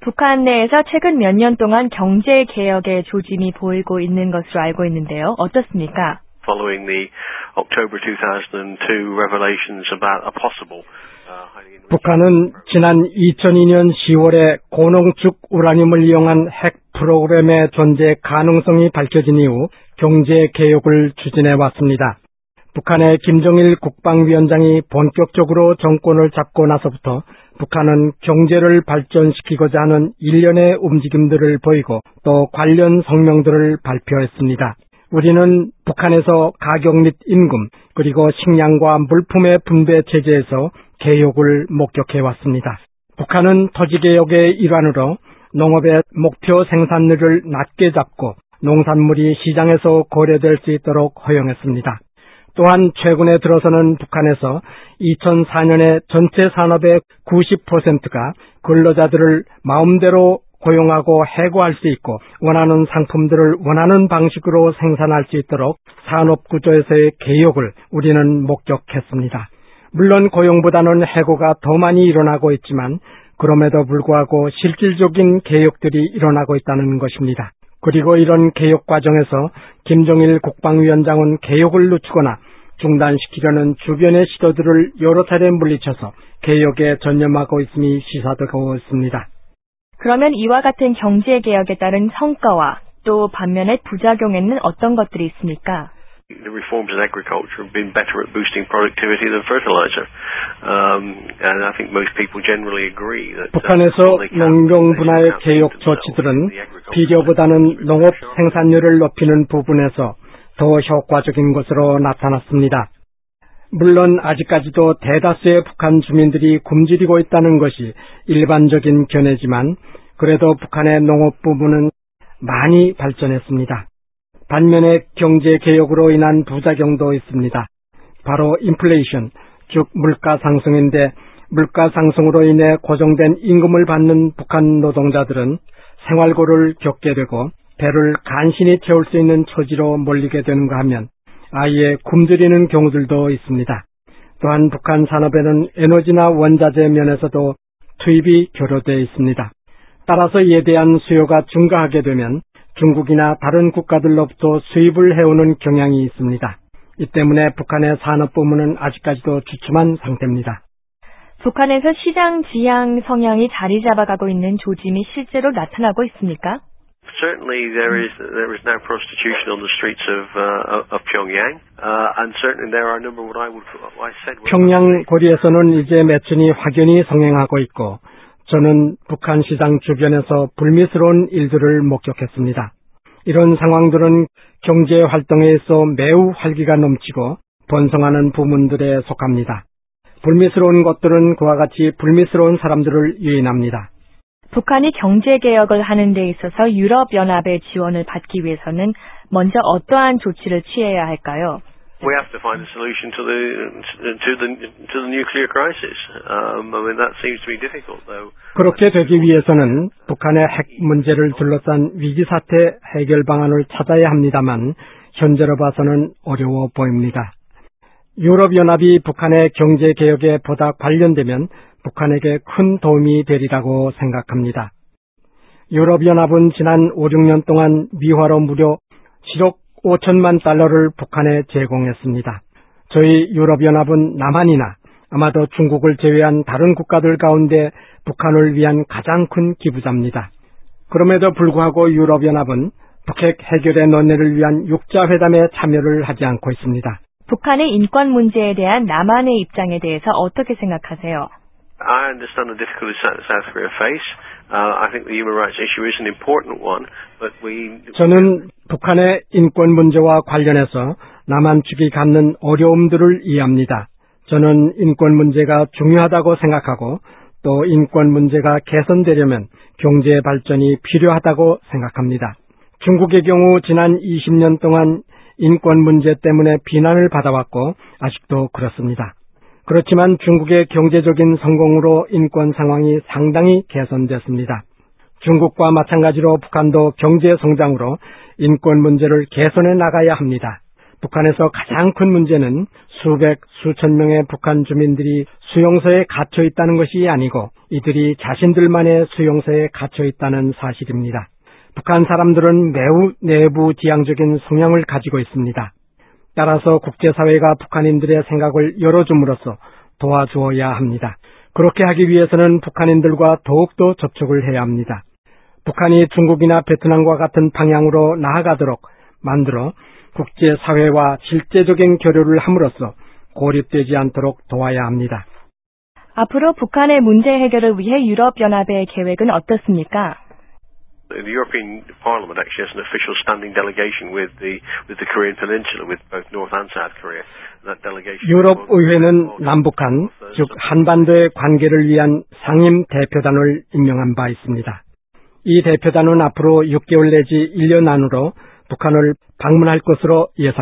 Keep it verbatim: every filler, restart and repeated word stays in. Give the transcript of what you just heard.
북한 내에서 최근 몇 년 동안 경제 개혁의 조짐이 보이고 있는 것으로 알고 있는데요. 어떻습니까? Following the October two thousand two revelations about a possible 북한은 지난 이천이 년 시월에 고농축 우라늄을 이용한 핵 프로그램의 존재 가능성이 밝혀진 이후 경제 개혁을 추진해 왔습니다. 북한의 김정일 국방위원장이 본격적으로 정권을 잡고 나서부터 북한은 경제를 발전시키고자 하는 일련의 움직임들을 보이고 또 관련 성명들을 발표했습니다. 우리는 북한에서 가격 및 임금 그리고 식량과 물품의 분배 체제에서 개혁을 목격해 왔습니다. 북한은 토지개혁의 일환으로 농업의 목표 생산률을 낮게 잡고 농산물이 시장에서 거래될 수 있도록 허용했습니다. 또한 최근에 들어서는 북한에서 이천사 년에 전체 산업의 구십 퍼센트가 근로자들을 마음대로 고용하고 해고할 수 있고 원하는 상품들을 원하는 방식으로 생산할 수 있도록 산업구조에서의 개혁을 우리는 목격했습니다. 물론 고용보다는 해고가 더 많이 일어나고 있지만 그럼에도 불구하고 실질적인 개혁들이 일어나고 있다는 것입니다. 그리고 이런 개혁 과정에서 김정일 국방위원장은 개혁을 늦추거나 중단시키려는 주변의 시도들을 여러 차례 물리쳐서 개혁에 전념하고 있음이 시사되고 있습니다. 그러면 이와 같은 경제 개혁에 따른 성과와 또 반면에 부작용에는 어떤 것들이 있습니까? The reforms in agriculture have been better at boosting productivity than fertilizer. Um, and I think most people generally agree that 북한에서 농경 분야의 개혁 조치들은 비료보다는 농업 생산률을 높이는 부분에서 더 효과적인 것으로 나타났습니다. 물론 아직까지도 대다수의 북한 주민들이 굶주리고 있다는 것이 일반적인 견해지만 그래도 북한의 농업 부문은 많이 발전했습니다. 반면에 경제 개혁으로 인한 부작용도 있습니다. 바로 인플레이션, 즉 물가 상승인데 물가 상승으로 인해 고정된 임금을 받는 북한 노동자들은 생활고를 겪게 되고 배를 간신히 채울 수 있는 처지로 몰리게 되는가 하면 아예 굶주리는 경우들도 있습니다. 또한 북한 산업에는 에너지나 원자재 면에서도 투입이 결여되어 있습니다. 따라서 이에 대한 수요가 증가하게 되면 중국이나 다른 국가들로부터 수입을 해오는 경향이 있습니다. 이 때문에 북한의 산업 부문은 아직까지도 주춤한 상태입니다. 북한에서 시장 지향 성향이 자리 잡아가고 있는 조짐이 실제로 나타나고 있습니까? Certainly, there is there is now prostitution on the streets of uh, of Pyongyang, uh, and certainly there are a number of what I would I said. 평양 거리에서는 이제 매춘이 확연히 성행하고 있고, 저는 북한 시장 주변에서 불미스러운 일들을 목격했습니다. 이런 상황들은 경제 활동에 있어 매우 활기가 넘치고 번성하는 부문들에 속합니다. 불미스러운 것들은 그와 같이 불미스러운 사람들을 유인합니다. 북한이 경제개혁을 하는 데 있어서 유럽연합의 지원을 받기 위해서는 먼저 어떠한 조치를 취해야 할까요? We have to find a solution to the to the to the nuclear crisis. Um, I mean that seems to be difficult, though. 그렇게 되기 위해서는 북한의 핵 문제를 둘러싼 위기 사태 해결 방안을 찾아야 합니다만 현재로 봐서는 어려워 보입니다. 유럽연합이 북한의 경제 개혁에 보다 관련되면 북한에게 큰 도움이 되리라고 생각합니다. 유럽연합은 지난 오, 육 년 동안 미화로 무려 칠억 오천만 달러를 북한에 제공했습니다. 저희 유럽연합은 남한이나 아마도 중국을 제외한 다른 국가들 가운데 북한을 위한 가장 큰 기부자입니다. 그럼에도 불구하고 유럽연합은 북핵 해결의 논의를 위한 육자회담에 참여를 하지 않고 있습니다. 북한의 인권 문제에 대한 남한의 입장에 대해서 어떻게 생각하세요? I understand the difficulties that South Korea face. Uh, I think the human rights issue is an important one, but we. 저는 북한의 인권 문제와 관련해서 남한 측이 갖는 어려움들을 이해합니다. 저는 인권 문제가 중요하다고 생각하고 또 인권 문제가 개선되려면 경제 발전이 필요하다고 생각합니다. 중국의 경우 지난 이십 년 동안 인권 문제 때문에 비난을 받아왔고 아직도 그렇습니다. 그렇지만 중국의 경제적인 성공으로 인권 상황이 상당히 개선됐습니다. 중국과 마찬가지로 북한도 경제 성장으로 인권 문제를 개선해 나가야 합니다. 북한에서 가장 큰 문제는 수백, 수천 명의 북한 주민들이 수용소에 갇혀 있다는 것이 아니고 이들이 자신들만의 수용소에 갇혀 있다는 사실입니다. 북한 사람들은 매우 내부지향적인 성향을 가지고 있습니다. 따라서 국제사회가 북한인들의 생각을 열어줌으로써 도와주어야 합니다. 그렇게 하기 위해서는 북한인들과 더욱더 접촉을 해야 합니다. 북한이 중국이나 베트남과 같은 방향으로 나아가도록 만들어 국제사회와 실제적인 교류를 함으로써 고립되지 않도록 도와야 합니다. 앞으로 북한의 문제 해결을 위해 유럽연합의 계획은 어떻습니까? The European Parliament actually has an official standing delegation with the with the Korean Peninsula, with both North and South Korea. That delegation. 유럽 의회는 남북한, 즉 한반도의 관계를 위한 상임 대표단을 임명한 바 있습니다. 이 대표단은 앞으로 육 개월 내지 일 년 안으로 북한을 방문할 것으로 예상됩니다.